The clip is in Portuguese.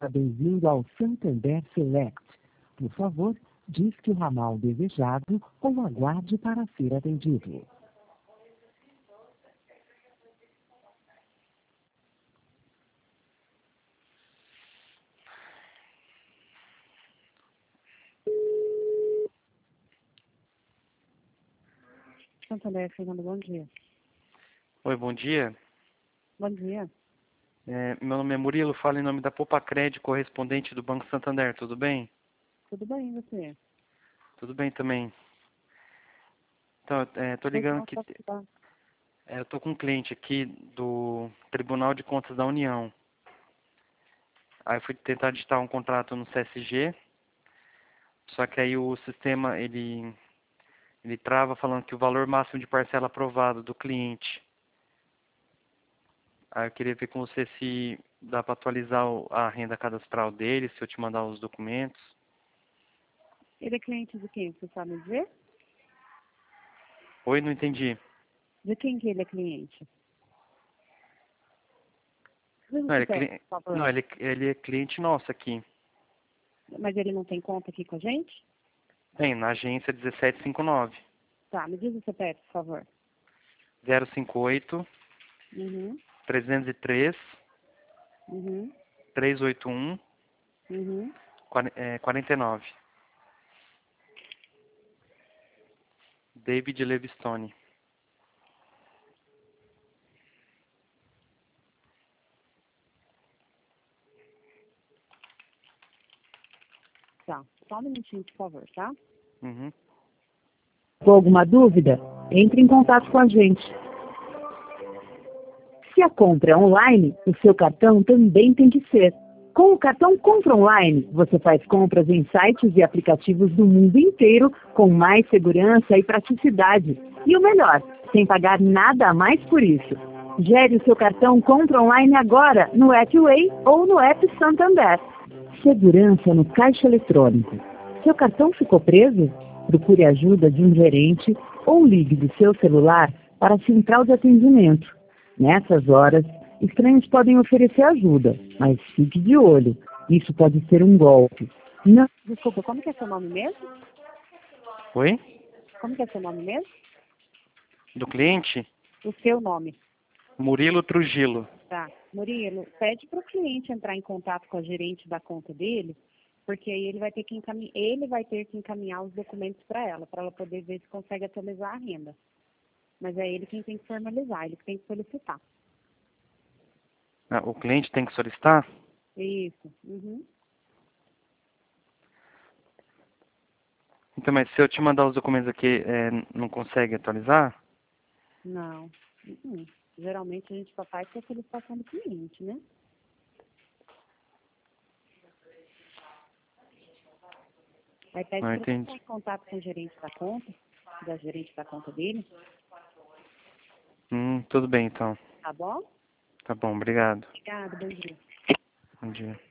Bem-vindo ao Santander Select. Por favor, disque o ramal desejado ou aguarde para ser atendido. Santander, Fernando, bom dia. Oi, bom dia. Bom dia. Meu nome é Murilo, falo em nome da Popacred, correspondente do Banco Santander, tudo bem? Tudo bem, e você? Tudo bem também. Então, tô ligando que eu tô com um cliente aqui do Tribunal de Contas da União. Aí eu fui tentar digitar um contrato no CSG, só que aí o sistema, ele trava falando que o valor máximo de parcela aprovado do cliente. Aí eu queria ver com você se dá para atualizar a renda cadastral dele, se eu te mandar os documentos. Ele é cliente de quem? Você sabe dizer? Oi, não entendi. De quem que ele é cliente? Não, Você quer, por favor? não, ele é cliente nosso aqui. Mas ele não tem conta aqui com a gente? Tem, na agência 1759. Tá, me diz o CPF, por favor. 058 Uhum, 303 uhum, 381 uhum. 49. David Levistone. Tá, só um minutinho, por favor, tá? Uhum. Com alguma dúvida? Entre em contato com a gente. Se a compra é online, o seu cartão também tem que ser. Com o cartão Compra Online, você faz compras em sites e aplicativos do mundo inteiro com mais segurança e praticidade. E o melhor, sem pagar nada a mais por isso. Gere o seu cartão Compra Online agora no Apway ou no app Santander. Segurança no caixa eletrônico. Seu cartão ficou preso? Procure a ajuda de um gerente ou ligue do seu celular para a central de atendimento. Nessas horas, estranhos podem oferecer ajuda, mas fique de olho. Isso pode ser um golpe. Não. Desculpa, como que é seu nome mesmo? Oi? Como que é seu nome mesmo? Do cliente? O seu nome. Murilo Trujillo. Tá. Murilo, pede para o cliente entrar em contato com a gerente da conta dele, porque aí ele vai ter que encaminhar os documentos para ela poder ver se consegue atualizar a renda. Mas é ele quem tem que formalizar, ele que tem que solicitar. Ah, o cliente tem que solicitar? Isso. Uhum. Então, mas se eu te mandar os documentos aqui, não consegue atualizar? Não. Uhum. Geralmente a gente só faz com a solicitação do cliente, né? Aí pede Não para ele entendi. entrar em contato com o gerente da gerente da conta dele, Tudo bem então. tá bom? Tá bom, obrigado. Obrigada, bom dia. Bom dia.